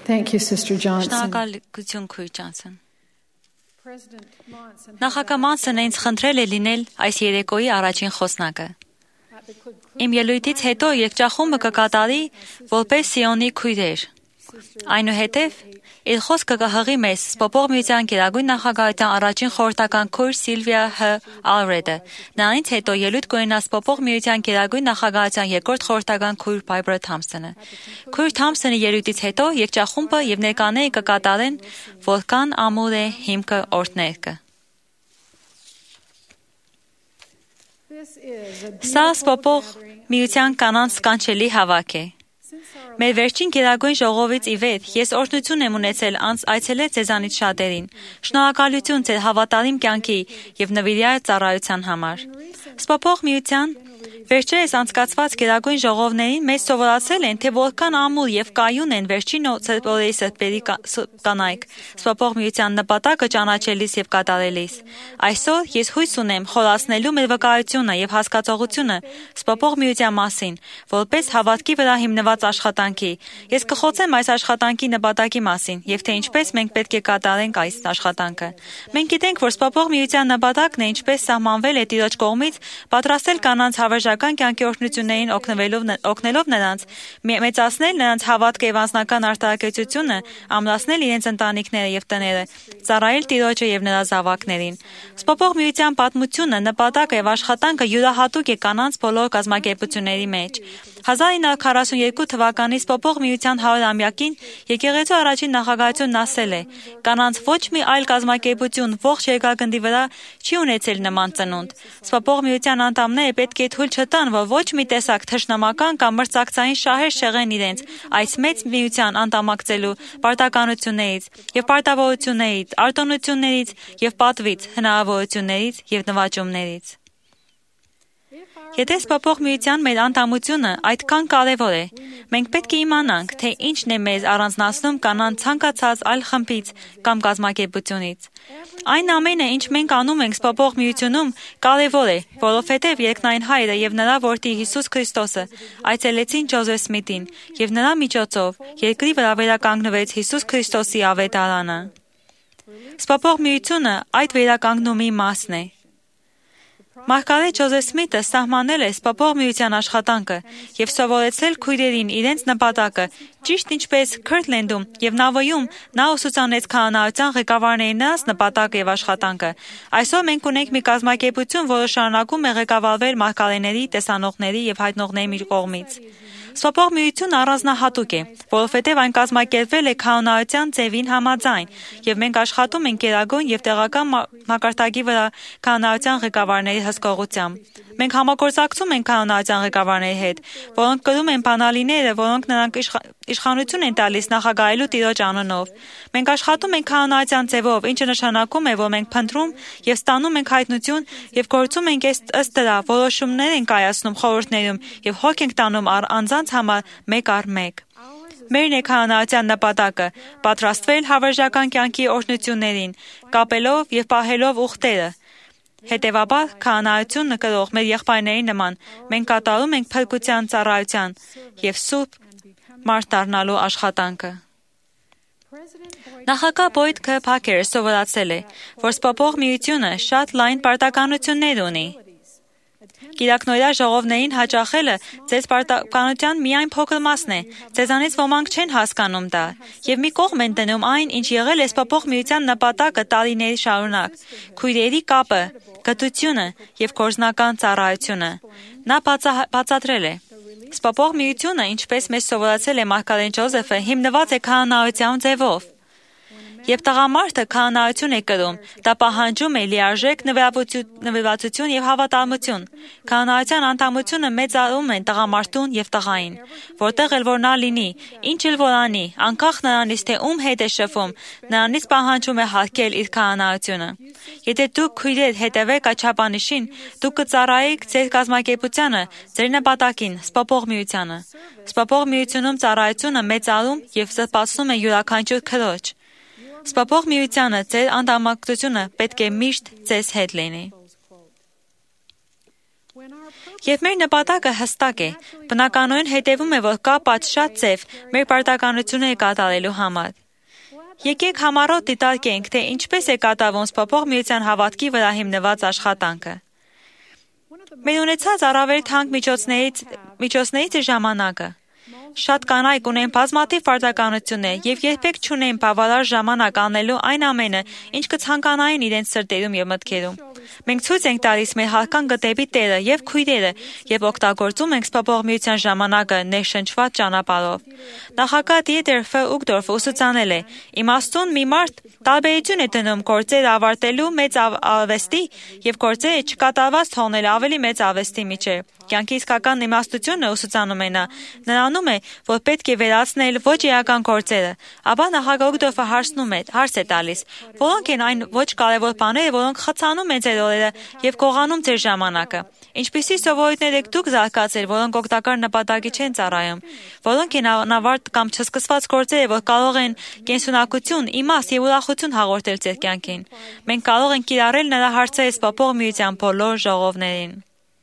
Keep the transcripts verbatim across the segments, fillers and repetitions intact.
Thank you, Sister Johnson. Շնորհակալություն, Քույր Ջոնսոն։ Նախագահ Մանսոնը ինձ խնդրել է լինել այս երեկոյի առաջին խոսնակը։ Իմ ելույթից հետո երգչախումբը կկատարի որպես Սիոնի քույրեր։ Այնուհետև իր խոսքը կհղի մեզ Սպոպող միության գերագույն նախագահության առաջին խորհրդական քույր Սիլվիա Հ. Ալրեդը։ Նրանից հետո ելույթ կունենա Սպոպող միության գերագույն նախագահության երկրորդ խորհրդական քույր Բայբրա Թամփսոնը։ Քույր Թամփսոնի ելույթից հետո երգչախումբը եւ ներկաները կկատարեն Որքան ամուր է հիմքը օրհներկը։ Սա Սպոպող միության կանանց սքանչելի հավաք է։ Մեր վերջին գերագույն ժողովից ի վեր ես օրհնություն եմ ունեցել անց այցելել ձեզանից շատերին։ Շնորհակալություն ձեր հավատարիմ կյանքի եւ նվիրյալ ծառայության համար։ Սպոպող միության վերջերս անցկացված գերագույն ժողովներին մեզ սովորացել են, թե որքան ամուր եւ կայուն են վերջին օրերի սրբերի կանայք Սպոպող միության նպատակը ճանաչելիս եւ կատարելիս։ Այսօր ես հույս ունեմ խորացնելու մեր վկայությունը եւ հասկացողությունը Սպոպող միության մասին, որպես հավատքի վրա հիմնված աշխատանքի։ Ես կխոսեմ այս աշխատանքի նպատակի մասին եւ թե ինչպես մենք պետք է կատարենք այս աշխատանքը։ Մենք գիտենք, որ Սպոպող միության նպատակն է ինչպես սահմանվել է Տիրոջ կողմից պատրաստել կանանց հավերժական կյանքի օրհնություններին օգնելով նրանց, մեծացնել նրանց հավատքը եւ անձնական արտահայտությունը, ամրացնել իրենց ընտանիքները եւ տները, ծառայել Տիրոջը եւ նրա զավակներին։ Սպոպող միության պատմությունը, նպատակը եւ աշխատանքը յուրահատուկ է կանանց բոլոր կազմակերպությունների մեջ։ հազար ինը հարյուր քառասունյոթ թվականի Սպոպող միության հարյուրամյակին եկեղեցու առաջին նախագահությունն ասել է. կանանց ոչ մի այլ կազմակերպություն ողջ երկրագնդի վրա չի ունեցել նման ծնունդ։ Սպոպող միության անդամները պետք է թույլ չտան, որ ոչ մի տեսակ թշնամական կամ մրցակցային շահեր շեղեն իրենց այս մեծ միության անդամակցելու պարտականություններից եւ պարտավորություններից, արտոնություններից եւ պատվից, հնարավորություններից եւ նվաճումներից։ Եթե Սպոպող միության մեր անդամությունը այդքան կարևոր է, մենք պետք է իմանանք, թե ինչն է մեզ առանձնացնում կանանց ցանկացած այլ խմբից կամ կազմակերպությունից։ Այն ամենը, ինչ մենք անում ենք Սպոպող միությունում, կարևոր է, որովհետև երկնային Հայրը եւ նրա որդի Հիսուս Քրիստոսը այցելեցին Ջոզեֆ Սմիթին եւ նրա միջոցով երկրի վրա վերականգնվեց Հիսուս Քրիստոսի ավետարանը։ Սպոպող միությունը այդ վերականգնումի մասն է։ Մարգարետ Ջոզեֆ Սմիթը սահմանել է Սպոպող միության աշխատանքը եւ սովորեցրել քույրերին իրենց նպատակը, ճիշտ ինչպես Քըրթլենդում եւ Նավոյում նա ուսուցանեց քահանայության ղեկավարներին նրանց նպատակը եւ աշխատանքը։ Այսօր մենք ունենք մի կազմակերպություն, որը շարունակում է ղեկավարվել մարգարեների, տեսանողների եւ հայտնողների կողմից։ Սպոպող միությունը առանձնահատուկ է, որովհետև այն կազմակերպվել է քահանայության ձևին համաձայն, եւ մենք աշխատում ենք գերագույն եւ տեղական մակարդակի վրա քահանայության ղեկավարների հսկողությամբ։ Մենք համագործակցում ենք քահանայության ղեկավարների հետ, որոնք կրում են բանալիները, որոնք նրանք իշխանություն են տալիս նախագահելու Տիրոջ անունով։ Մենք աշխատում ենք քահանայության ձևով, ինչը նշանակում է, որ մենք փնտրում եւ ստանում ենք հայտնություն եւ գործում ենք ըստ դրա, որոշումներ ենք կայացնում խորհուրդներում եւ հոգ ենք տանում անձանց համար մեկ առ մեկ։ Մերն է քահանայության նպատակը՝ պատրաստվել հավերժական կյանքի օրհնություններին, կապելով եւ պահելով ուխտերը։ Հետևաբար, քահանայությունը կրող մեր եղբայրների նման, մենք կատարում ենք փրկության ծառայության եւ սուրբ մարդ դառնալու աշխատանքը։ Նախագահ Բոյդ Ք. Փաքերը սովորացել է, որ Սպոպող միությունը շատ լայն պարտականություններ ունի։ Կիրակնօրյա ժողովներին հաճախելը ձեզ պարտականության միայն փոքր մասն է, ձեզանից ոմանք չեն հասկանում դա, եւ մի կողմ են դնում այն, ինչ եղել է Սպոպող միության նպատակը տարիների շարունակ՝ քույրերի կապը, գթությունը եւ գործնական ծառայությունը։ Նա բացատրել է. Սպոպող միությունը, ինչպես մեզ սովորացել է մարգարետ Ջոզեֆը, հիմնված է քահանայության ձևով։ Երբ տղամարդը քահանայություն է կրում, դա պահանջում է լիարժեք նվիրվածություն եւ հավատարմություն։ Քահանայության անդամությունը մեծարում է տղամարդուն եւ տղային, որտեղ էլ որ նա լինի, ինչ էլ որ անի, անկախ նրանից թե ում հետ է շփվում, նրանից պահանջում է հարգել իր քահանայությունը։ Եթե դուք քույրեր հետևեք այդ չափանիշին, դուք կծառայեք ձեր կազմակերպությանը, ձեր նպատակին, Սպոպող միությանը։ Սպոպող միությունում ծառայությունը մեծարում եւ զսպացնում է յուրաքանչյուր քրոջ։ Սպոպող միությանը ձեր անդամակցությունը պետք է միշտ ձեզ հետ լինի։ Եվ մեր նպատակը հստակ է, բնականորեն հետևում է, որ կա պատշաճ ձև մեր պարտականությունները կատարելու համար։ Եկեք համառոտ դիտարկենք, թե ինչպես է կատարվում Սփոփող Միության հավատքի վրա հիմնված աշխատանքը։ Մեր ունեցած առավել թանկ միջոցներից միջոցներից է ժամանակը։ Շատ կանայք ունեն բազմաթիվ պարտականություններ եւ երբեք չունեն բավարար ժամանակ անելու այն ամենը, ինչ կցանկանային իրենց սրտերում եւ մտքերում։ Մենք ցույց ենք տալիս մեր հարկան գտեպի Տերը եւ քույրերը եւ օգտագործում ենք Սփոփող Միության ժամանակը ներշնչված ճանապարհով։ Նախագահ Դիետեր Ֆ. Ուգդորֆը ուսուցանել է. իմաստուն մի մարդ տարբերություն է դնում գործեր ավարտելու մեծ արվեստի եւ գործերը չկատարված թողնել ավելի մեծ արվեստի միջեւ։ Կյանքի իսկական իմաստությունը ուսուցանում է նա, նրանում է, որ պետք է վերացնել ոչ իրական գործերը, ապա նախագահ Ուգդորֆը հարցնում է, հարց է տալիս, որոնք են այն ոչ կարևոր բաները, որոնք խցանում են ձեր օրերը եւ գողանում ձեր ժամանակը։ Ինչպիսի սովորույթներ եք դուք զարգացել, որոնք օգտակար նպատակի չեն ծառայում, որոնք են անավարտ կամ չսկսված գործերը, որ կարող են կենսունակություն, իմաստ եւ ուրախություն հաղորդել ձեր կյանքին։ Մենք կարող ենք կիրառել նրա հարցերը Սփոփող Միության բոլոր ժողովներին։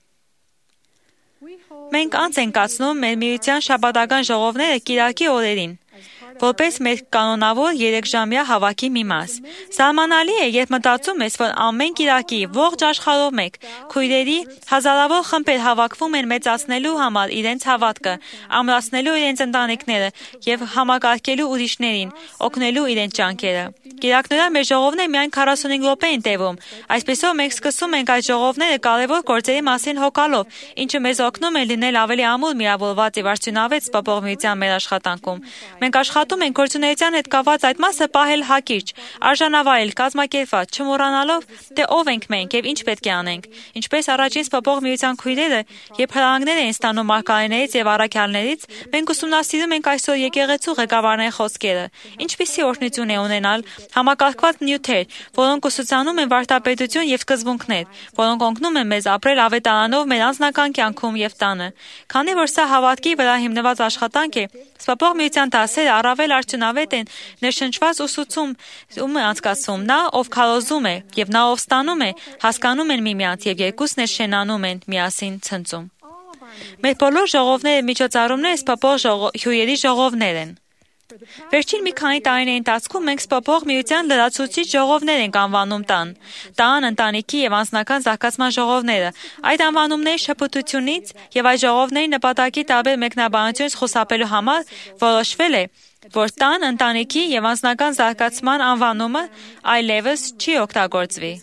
Մենք անց ենք կացնում մեր միության շաբաթական ժողովները կիրակի օրերին, որպես մեր կանոնավոր երեքժամյա հավաքի մի մաս։ Սահմանալի է, երբ մտածում ես, որ ամեն կիրակի ողջ աշխարհով մեկ քույրերի հազարավոր խմբեր հավաքվում են մեծացնելու համար իրենց հավատքը, ամրացնելու իրենց ընտանիքները եւ համակարգելու ուրիշներին, օգնելու իրենց ջանքերը։ Կիրակներով մեր ժողովները միայն քառասունհինգ րոպե են տևում։ Այսպեսով մենք սկսում ենք այդ ժողովները կարևոր գործերի մասին հոգալով, ինչը մեզ օգնում է լինել ավելի ամուր միավորված եւ արդյունավետ Սփոփող Միության մեր աշխատանքում։ Մենք աշխատում ենք գործունեության հետ կապված այդ մասը պահել հակիրճ, արժանավայել, կազմակերպված, չմոռանալով, թե ով ենք մենք եւ ինչ պետք է անենք։ Ինչպես առաջին Սփոփող Միության քույրերը, երբ հրահանգներ են ստանում մարգարեներից եւ առաքյալներից, մենք ուսումնասիրում ենք այսօր եկեղեցու ղեկավարների խոսքերը։ Ինչպիսի օրհնություն է ունենալ համակարգված նյութեր, որոնք ուսուցանում են վարդապետություն եւ սկզբունքներ, որոնք օգնում են մեզ ապրել ավետարանով մեր անձնական կյանքում եւ տանը։ Քանի որ սա հավատքի վրա հիմնված աշխատանք է, Սփոփող Միության դասերը առավել արդյունավետ են ներշնչված ուսուցում ում է անցկացում նա, ով քարոզում է, եւ նա, ով ստանում է, հասկանում են միմյանց եւ երկուսն էլ շենանում են միասին ցնծում։ Մեր բոլոր ժողովները միջոցառումները Սփոփող հյուրերի ժողովներ են։ Վերջին մի քանի տարիների ընթացքում մենք Սփոփող Միության լրացուցիչ ժողովներ ենք անվանում տան, տան, ընտանիքի եւ անձնական զարգացման ժողովները։ Այդ անվանումների շփոթությունից եւ այդ ժողովների նպատակի տարբեր մեկնաբանությունից խուսափելու համար որոշվել է, որ տան, ընտանիքի եւ անձնական զարգացման անվանումը այլևս չի օգտագործվի։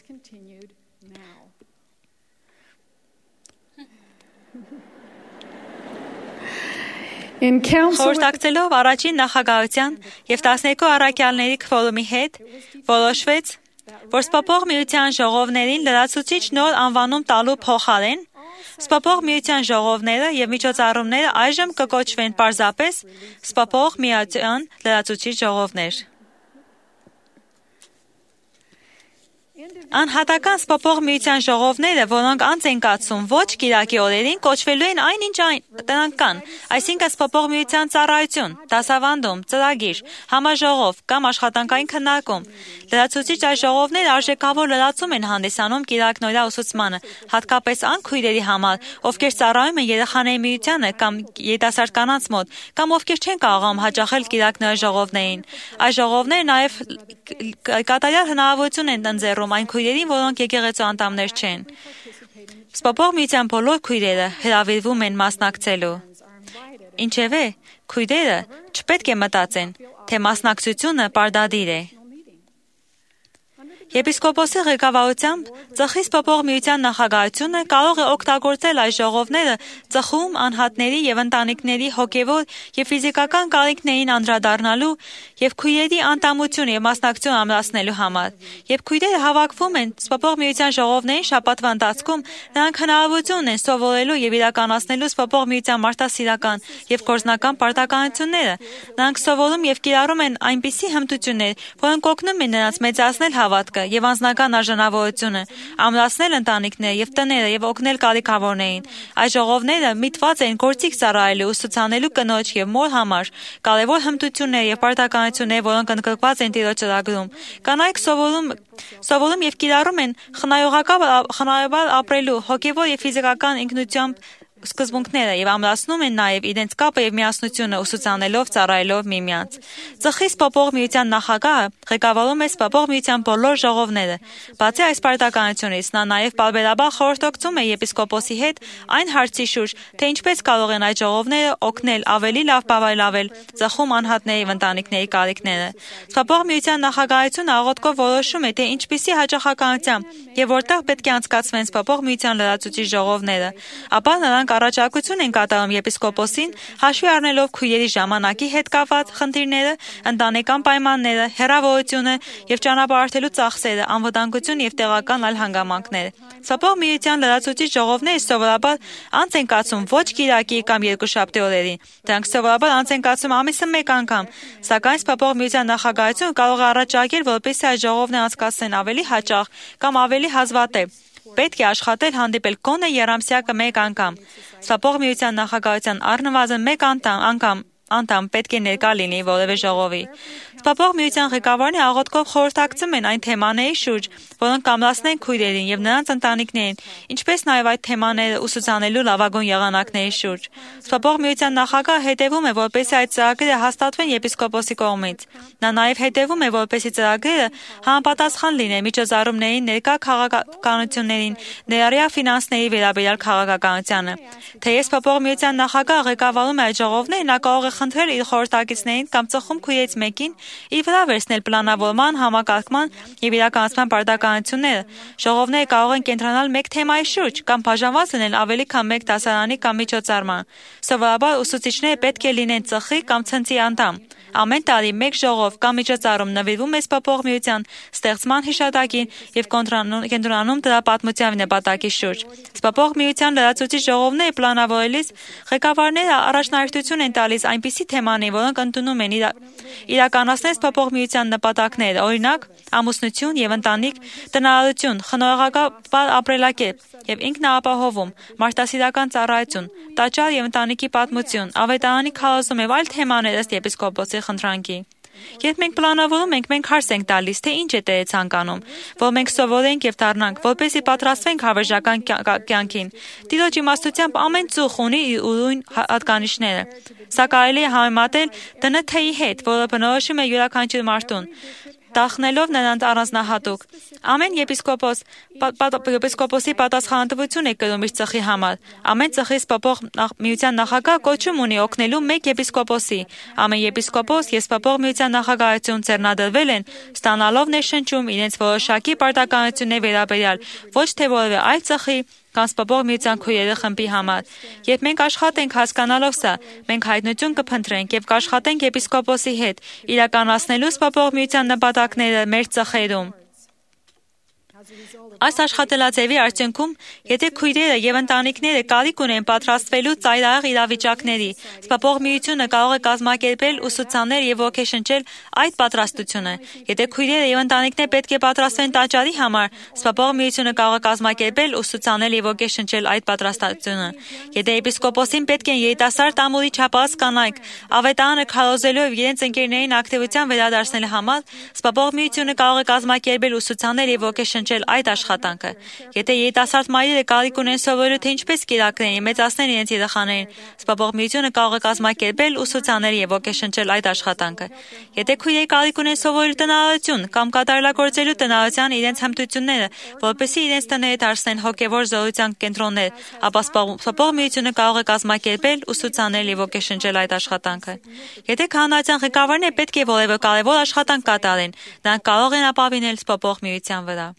Խորհրդակցելով առաջին նախագահության եւ տասներկու առաքյալների քվորումի հետ որոշվեց, որ Սփոփող Միության ժողովներին լրացուցիչ նոր անվանում տալու փոխարեն Սփոփող Միության ժողովները եւ միջոցառումները այժմ կկոչվեն պարզապես Սփոփող Միության լրացուցիչ ժողովներ։ Անհատական Սփոփող Միության ժողովները, որոնք անց են կացում ոչ կիրակի օրերին, կոչվելու են այնինչ այն կան, այսինքն Սփոփող Միության ծառայություն, դասավանդում, ծրագիր, համաժողով կամ աշխատանքային քննարկում։ Լրացուցիչ այս ժողովները արժեքավոր լրացում են հանդիսանում կիրակնօրյա ուսուցմանը, հատկապես այն քույրերի համար, ովքեր ծառայում են երեխաների միությանը կամ երիտասարդ կանանց մոտ, կամ ովքեր չեն կարողանում հաճախել կիրակնօրյա ժողովներին։ Այս ժողովները նաև կատարյալ հնարավորություն են ընձեռում այն քույրերին, որոնք եկեղեցու անդամներ չեն։ Սփոփող Միության բոլոր քույրերը հրավիրվում են մասնակցելու։ Ինչևէ, քույրերը չպետք է մտածեն, թե մասնակցությունը պարտադիր է։ Եպիսկոպոսի ղեկավարությամբ ծխի Սփոփող Միության նախագահությունը կարող է օգտագործել այս ժողովները ծխում անհատների եւ ընտանիքների հոգեվոր եւ ֆիզիկական կարիքներին անդրադառնալու եւ քույրերի անդամություն եւ մասնակցություն ամրացնելու համար։ Երբ քույրերը հավաքվում են Սփոփող Միության ժողովներին շաբաթվա ընթացքում, նրանք հնարավորություն ունեն սովորելու եւ իրականացնելու Սփոփող Միության մարդասիրական եւ գործնական պարտականությունները։ Նրանք սովորում եւ կիրառում են այնպիսի հմտություններ, որոնք օգնում են նրանց մեծացնել հավատքը կարգը եւ անձնական արժանավորությունը, ամրացնել ընտանիքները եւ տները եւ օգնել կարիքավորներին։ Այս ժողովները միտված էին գործիք ծառայելու, ուսուցանելու կնոջ եւ մոր համար, կարևոր հմտություններ եւ պարտականություններ, որոնք ընդգրկված են Տիրոջ ծրագրում։ Կանայք սովորում սովորում եւ կիրառում են խնայողաբար ապրելու հոգեվոր եւ ֆիզիկական ինքնությամբ սկզբունքները եւ ամրացնում են նաեւ իրենց կապը եւ միասնությունը ուսուցանելով, ծառայելով միմյանց։ Ծխի Սպապող միության նախագահը ղեկավարում է Սպապող միության բոլոր ժողովները։ Բացի այս պարտականությունից, նա նաեւ պարբերաբար խորհրդակցում է եպիսկոպոսի հետ այն հարցի շուրջ, թե ինչպես կարող են այդ ժողովները օգնել ավելի լավ բավարարել ծխում անհատների եւ ընտանիքների կարիքները։ Սպապող միության նախագահությունը աղոթքով որոշում է, թե ինչպիսի հաջողականությամբ եւ որտեղ պետք է անցկացվեն Սպապող միության լրացուցիչ ժողովները, ապա նրանք առաջարկություն են կատարում եպիսկոպոսին, հաշվի առնելով քույրերի ժամանակի հետ կապված խնդիրները, ընտանեկան պայմանները, հեռավորությունը եւ ճանապարհորդելու ծախսերը, անվտանգություն եւ տեղական այլ հանգամանքներ։ Սպապող միության լրացուցիչ ժողովները սովորաբար անց են կացում ոչ կիրակի կամ երկուշաբթի օրերին։ Դրանք սովորաբար անց են կացում ամիսը մեկ անգամ, սակայն Սպապող միության նախագահությունը կարող է առաջարկել, որպեսզի այս ժողովները անցկացնեն ավելի հաճախ կամ ավելի հազվադեպ։ Պետք է աշխատել հանդիպել գոնե եռամսյակը մեկ անգամ։ Սպապող միության նախագահության առնվազն մեկ անգամ անգամ անդամ պետք է ներկա լինի որևէ ժողովի։ Սպապող միության ղեկավարները աղոթքով խորհրդակցում են այն թեմաների շուրջ, որոնք կամրացնեն քույրերին եւ նրանց ընտանիքներին, ինչպես նաեւ այդ թեմաները ուսուցանելու լավագույն եղանակների շուրջ։ Սպապող միության նախագահը հետևում է, որպեսզի այդ ծրագրերը հաստատվեն եպիսկոպոսի կողմից։ Նա նաեւ հետևում է, որպեսզի ծրագրերը համապատասխան լինեն միջոցառումների ներկա քաղաքականություններին, ներառյալ ֆինանսների վերաբերյալ քաղաքականությանը։ Թեև Սպապող միության նախագահը ղեկավարում է այդ ժողովները, նա կարող է խնդրել իր խորհրդակիցներին կամ ծխում քույրերից մեկին իր վրա վերցնել պլանավորման, համակարգման եւ իրականացման պարտականությունները։ Ժողովները կարող են կենտրոնալ մեկ թեմայի շուրջ կամ բաժանված լինել ավելի քան մեկ դասարանի կամ միջոցառման։ Սովորաբար ուսուցիչները պետք է լինեն ծխի կամ ցնցի անդամ։ Ամեն տարի մեկ ժողով կամ միջոցառում նվիրվում է Սպապող միության ստեղծման հիշատակին եւ կենտրոնանում դրա պատմության նպատակի շուրջ։ Սպապող միության լրացուցիչ ժողովները պլանավորելիս ղեկավարները առաջնահերթություն են տալիս այնպիսի թեմաների, որոնք ընդունում են իրականացնել Սպապող միության նպատակները, օրինակ ամուսնություն եւ ընտանիք, տնարարություն, խնայողաբար ապրելակերպ եւ ինքնաապահովում, մարդասիրական ծառայություն, տաճար եւ ընտանիքի պատմություն, ավետարանի քարոզում եւ այլ թեմաներ ըստ եպիսկոպոսի խնդրանքի։ Երբ մենք պլանավորում ենք, մենք հարց ենք տալիս, թե ինչ է Տերը ցանկանում, որ մենք սովորենք եւ դառնանք, որպեսզի պատրաստվենք հավերժական կյանքին։ Տիրոջ իմաստությամբ ամեն ծուխ ունի իր ուրույն հատկանիշները։ Սա կարելի է համեմատել տնը թեյի հետ, որը բնորոշում է յուրաքանչյուր մարդուն, տախնելով նրանց առանձնահատուկ։ Ամեն եպիսկոպոս եպիսկոպոսի պատասխանատվություն է կրում իր ծխի համար։ Ամեն ծխի Սպապող միության նախագահ կոչում ունի օգնելու մեկ եպիսկոպոսի։ Ամեն եպիսկոպոս եւ Սպապող միության նախագահություն ձեռնադրվել են ստանալով ներշնչում իրենց որոշակի պարտականությունների վերաբերյալ ոչ թե որևէ այլ ծխի կամ Սպապող միության քույրերի խմբի համար։ Երբ մենք աշխատենք հասկանալով սա, մենք հայտնություն կփնտրենք եւ կաշխատենք եպիսկոպոսի հետ իրականացնելու Սպապող միության նպատակները մեր ծխերում։ Այս աշխատելաձևի արդյունքում, եթե քույրերը եւ ընտանիքները կարիք ունեն պատրաստվելու ծայրահեղ իրավիճակների, Սպապող միությունը կարող է կազմակերպել, ուսուցանել եւ ոգեշնչել այդ պատրաստությունը։ Եթե քույրերը եւ ընտանիքները պետք է պատրաստվեն տաճարի համար, Սպապող միությունը կարող է կազմակերպել, ուսուցանել եւ ոգեշնչել այդ պատրաստությունը։ Եթե եպիսկոպոսին պետք են երիտասարդ ամուրի չափած կանայք, ավետարանը քարոզելու եւ իրենց ընկերներին ակտիվության վերադարձնելու համար, Սպապող միությունը կարող է կազմակերպել, ուսուցանել եւ ոգեշնչել այդ աշխատանքը։ Եթե երիտասարդ մայրերը կարիք ունեն սովորելու, թե ինչպես կիրակրեն եւ մեծացնեն իրենց երեխաներին, Սպապող միությունը կարող է կազմակերպել, ուսուցանել եւ ոգեշնչել այդ աշխատանքը։ Եթե քույրերը կարիք ունեն սովորելու տնարարություն կամ կատարելագործելու տնարարության իրենց հմտությունները, որպեսզի իրենց տները դարձնեն հոգեվոր զորության կենտրոններ, ապա Սպապող միությունը կարող է կազմակերպել, ուսուցանել եւ ոգեշնչել այդ աշխատանքը։ Եթե քահանայության ղեկավարները պետք է որևէ կարևոր աշխատանք կատարեն, նրանք կարող են ապավինել Սպապող միության վրա։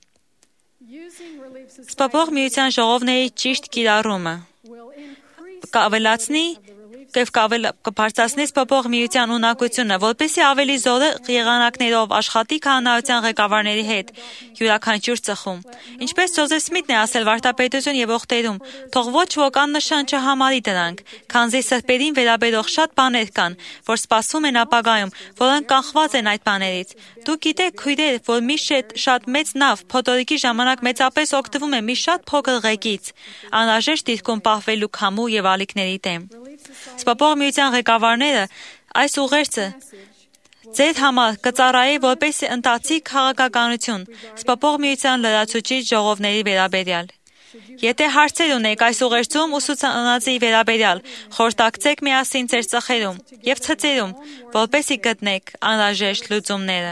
Սպապող միության ժողովների ճիշտ կիրառումը կավելացնի եւ կբարձրացնի սփոփող միության ունակությունը, որպեսզի ավելի զորեղ եղանակներով աշխատի քահանայության ղեկավարների հետ յուրաքանչյուր ծխում։ Ինչպես Ջոզեֆ Սմիթն է ասել վարդապետություն եւ ողտերում, թող ոչ ոք աննշան չհամարի դրանք, քանզի սրբերին վերաբերող շատ բաներ կան, որ սպասում են ապագայում, որոնք կանխված են այդ բաներից։ Դուք գիտեք, քույրեր, որ մի շատ մեծ նավ փոթորիկի ժամանակ մեծապես օգտվում է մի շատ փոքր ղեկից, անհրաժեշտ դիրքում պահվելու քամու եւ ալիքների դեմ։ Սփոփող միության ղեկավարները այս ուղերձը ձեր համար կծառայի որպես ընթացիկ քաղաքականություն սփոփող միության լրացուցիչ ժողովների վերաբերյալ։ Եթե հարցեր ունեք այս ուղերձում ուսուցանածի վերաբերյալ, խորհրդակցեք միասին ձեր ծխերում եւ ցծերում, որպեսզի գտնեք անհրաժեշտ լուծումները։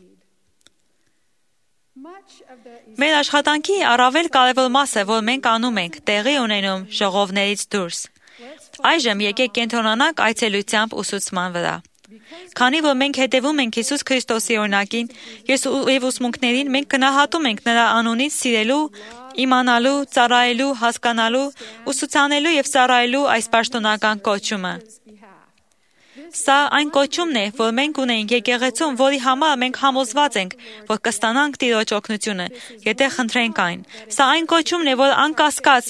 Մեր աշխատանքի առավել կարևոր մասը, որ մենք անում ենք, տեղի ունենում ժողովներից դուրս։ Այժմ եկեք կենտրոնանանք այցելությամբ ուսուցման վրա։ Քանի որ մենք հետևում ենք Հիսուս Քրիստոսի օրինակին եւ ուսմունքներին, մենք գնահատում ենք նրա անունից սիրելու, իմանալու, ծառայելու, հասկանալու, ուսուցանելու եւ ծառայելու այս պաշտոնական կոչումը։ Սա այն կոչումն է, որ մենք ունենք եկեղեցում, որի համար մենք համոզված ենք, որ կստանանք Տիրոջ օգնությունը, եթե խնդրենք այն։ Սա այն կոչումն է, որ անկասկած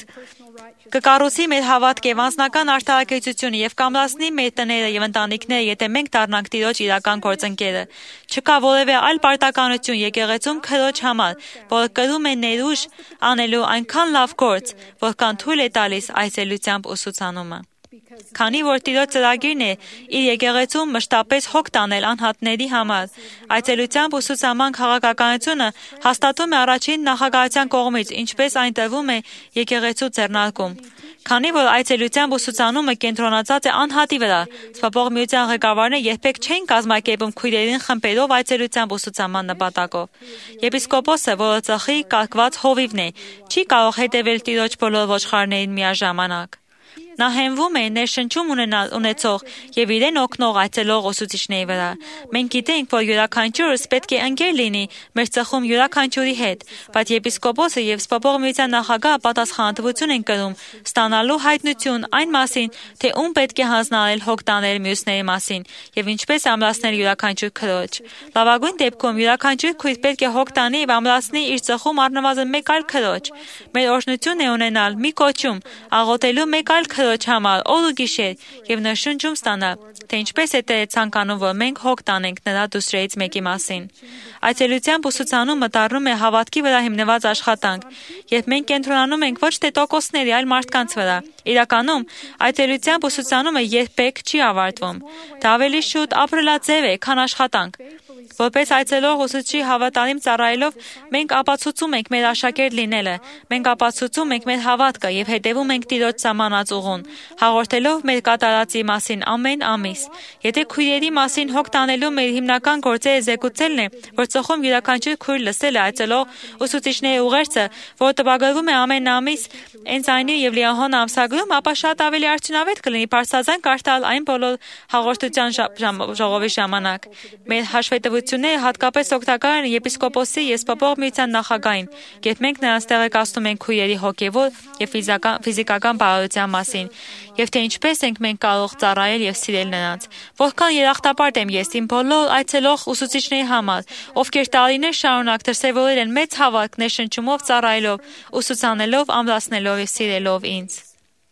կկառուցի մեր հավատք եւ անձնական արդարակեցությունը եւ կամրացնի մեր տները եւ ընտանիքները, եթե մենք դառնանք Տիրոջ իրական գործընկերը։ Չկա որևէ այլ պարտականություն եկեղեցում Քրոջ համար, որը կրում է ներուժ անելու այնքան լավ գործ, որքան թույլ է տալիս այցելությամբ ուսուցանումը։ Քանի որ Տիրոջ ծրագիրն է իր եկեղեցում մշտապես հոգ տանել անհատների համար, այցելությամբ ուսուցանման քաղաքականությունը հաստատում է առաջին նախագահության կողմից, ինչպես այն տրվում է եկեղեցու ձեռնարկում։ Քանի որ այցելությամբ ուսուցանումը կենտրոնացած է անհատի վրա, սփոփող միության ղեկավարները երբեք չեն կազմակերպում քույրերին խմբերով այցելությամբ ուսուցանման նպատակով։ Եպիսկոպոսը, որը ծխի կարգված հովիվն է, չի կարող հետևել Տիրոջ բոլոր ոչխարներին միաժամանակ։ Նա հենվում է ներշնչում ունեցող եւ իրեն օգնող այցելող ուսուցիչների վրա։ Մենք գիտենք, որ յուրաքանչյուրս պետք է ընկեր լինի մեր ծխում յուրաքանչյուրի հետ, բայց եպիսկոպոսը եւ սփոփող միության նախագահը պատասխանատվություն են կրում ստանալու հայտնություն այն մասին, թե ում պետք է հանձնարարել հոգ տանել մյուսների մասին եւ ինչպես ամրացնել յուրաքանչյուր քրոջ։ Լավագույն դեպքում յուրաքանչյուր քույր պետք է հոգ տանի եւ ամրացնի իր ծխում առնվազն մեկ այլ քրոջ։ Մեր օրհնությունն է ունենալ մի կոչում, աղոթելու մեկ այլ քրոջ համար օր ու գիշեր եւ նշանջում ստանալ, թե ինչպես է Տերը ցանկանում, որ մենք հոգ տանենք նրա դուստրերից մեկի մասին։ Այցելությամբ ուսուցանումը դառնում է հավատքի վրա հիմնված աշխատանք, երբ մենք կենտրոնանում ենք ոչ թե տոկոսների, այլ մարդկանց վրա։ Իրականում այցելությամբ ուսուցանումը երբեք չի ավարտվում։ Դա ավելի շուտ ապրելաձև է, քան աշխատանք։ Որպես այցելող ուսուցչի հավատարիմ ծառայելով, մենք ապացուցում ենք մեր աշակերտ լինելը, մենք ապացուցում ենք մեր հավատքը եւ հետևում ենք Տիրոջ սահմանած ուղուն, հաղորդելով մեր կատարածի մասին ամեն ամիս։ Եթե քույրերի մասին հոգ տանելու մեր հիմնական գործերը զեկուցելն է, որ ծխում յուրաքանչյուր քույր լսել է այցելող ուսուցիչների ուղերձը, որ տպագրվում է ամեն ամիս Էնձայնի եւ Լիահոն ամսագրում, ապա շատ ավելի արդյունավետ կլինի բարձրաձայն կարդալ այն բոլոր հաղորդության ժողովի ժամանակ։ Մեր հաշվետվությունները հատկապես օգտակար են եպիսկոպոսի եւ սփոփող միության նախագահին, երբ մենք նրանց տեղեկացնում ենք քույրերի հոգեվոր եւ ֆիզիկական բարոյության մասին, եւ թե ինչպես ենք մենք կարող ծառայել եւ սիրել նրանց։ Որքան երախտապարտ եմ ես իմ բոլոր այցելող ուսուցիչների համար, ովքեր տարիներ շարունակ դրսևորել են մեծ հավատք ներշնչումով ծառայելով, ուսուցանելով, ամրացնելով եւ սիրելով ինձ։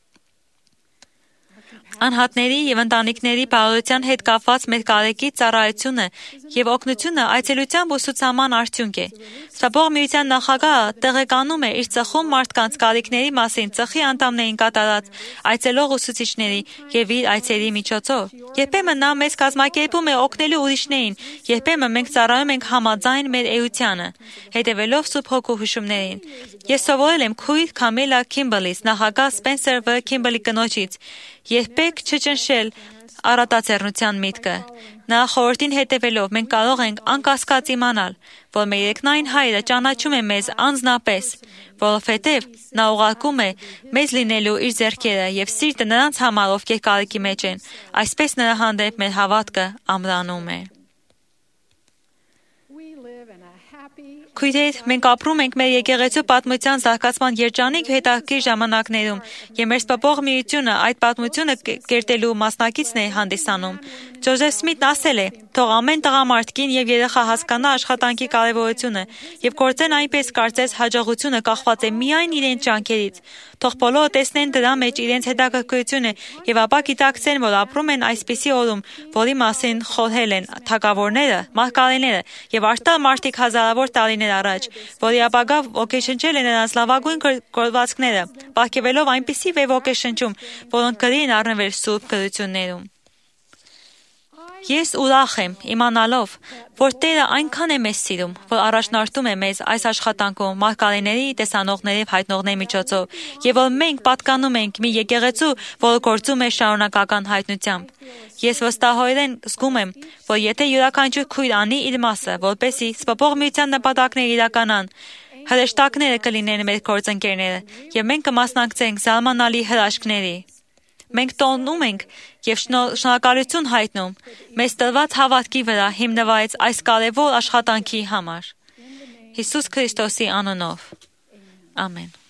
Անհատների եւ ընտանիքների բարոյության հետ կապված մեր կարեկի ծառայությունը եւ օգնությունը այցելությամբ ուսուցանման արդյունք է։ Սփոփող միության նախագահը տեղեկանում է իր ծխում մարդկանց կարիքների մասին ծխի անդամներին կատարած այցելող ուսուցիչների եւ իր այցերի միջոցով։ Երբեմն նա մեզ կազմակերպում է օգնելու ուրիշներին, երբեմն մենք ծառայում ենք համաձայն մեր էությանը, հետևելով Սուրբ Հոգու հուշումներին։ Ես սովորել եմ քույր Քամիլա Քիմբերլից, նախագահ Սպենսեր Վ. Քիմբերլի կնոջից, երբեք չճնշել առատաձեռնության միտքը։ Նա խորհրդին հետևելով մենք կարող ենք անկասկած իմանալ, որ մեր երկնային Հայրը ճանաչում է մեզ անձնապես, որովհետև նա ուղարկում է մեզ լինելու իր ձեռքերը եւ սիրտը նրանց համար, ովքեր կարիքի մեջ են, այսպես նրա հանդեպ մեր հավատքը ամրանում է։ Քույրեր, մենք ապրում ենք մեր եկեղեցու պատմության զարգացման երջանիկ հետաքրքիր ժամանակներում, եւ մեր սպասող միությունը այդ պատմությունը կերտելու մասնակիցն է հանդիսանում։ Ջոզեֆ Սմիթն ասել է. «Թող ամեն տղամարդ, կին եւ երեխա հասկանա աշխատանքի կարեւորությունը եւ գործեն այնպես, կարծես հաջողությունը կախված է միայն իրենց ջանքերից։ Թող բոլորը տեսնեն դրա մեջ իրենց հետաքրքրությունը եւ ապա գիտակցեն, որ ապրում են այսպիսի օրում, որի մասին խորհել են թագավորները, մարգարեները եւ արտա մարդիկ հազարավոր տարիներ առաջ, որի ապագա ոգեշնչել են նրանց լավագույն գործվածքները, պարգևելով այնպիսի ոգեշնչում, որոնք գրի են առնվել սուրբ գրություններում։ Ես ուրախ եմ իմանալով, որ Տերը այնքան է մեզ սիրում, որ առաջնորդում է մեզ այս աշխատանքում մարգարեների, տեսանողների եւ հայտնողների միջոցով, եւ որ մենք պատկանում ենք մի եկեղեցու, որը գործում է շարունակական հայտնությամբ։ Ես վստահորեն զգում եմ, որ եթե յուրաքանչյուր քույր անի իր մասը, որպեսզի սպասող միության նպատակները իրականան, հրեշտակները կլինեն մեր գործընկերները, եւ մենք կմասնակցենք զարմանալի հրաշքների։ Մենք տոնում ենք եւ շնորհակալություն հայտնում մեզ տրված հավատքի վրա հիմնված այս կարևոր աշխատանքի համար։ Հիսուս Քրիստոսի անունով։ Ամեն։